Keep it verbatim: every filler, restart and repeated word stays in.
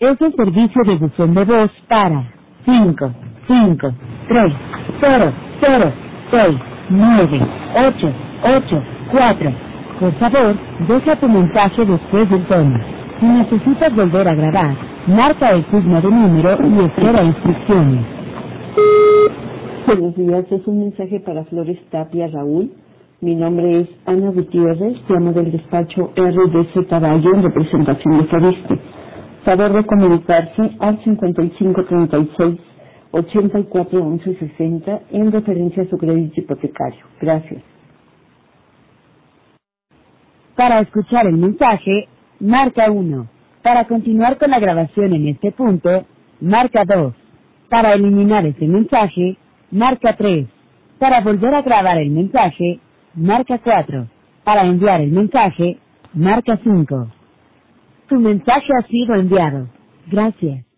Es el servicio de buzón de voz para cinco, cinco, tres, cero, cero, seis, nueve, ocho, ocho, cuatro. Por favor, deja tu mensaje después del tono. Si necesitas volver a grabar, marca el signo de número y espera instrucciones. Buenos días, es un mensaje para Flores Tapia Raúl. Mi nombre es Ana Gutiérrez, llamo del despacho R D Z Valle en representación de Floriste. Favor de comunicarse al cincuenta y cinco treinta y seis ochenta y cuatro once sesenta en referencia a su crédito hipotecario. Gracias. Para escuchar el mensaje, marca uno. Para continuar con la grabación en este punto, marca dos. Para eliminar este mensaje, marca tres. Para volver a grabar el mensaje, marca cuatro. Para enviar el mensaje, marca cinco. Tu mensaje ha sido enviado. Gracias.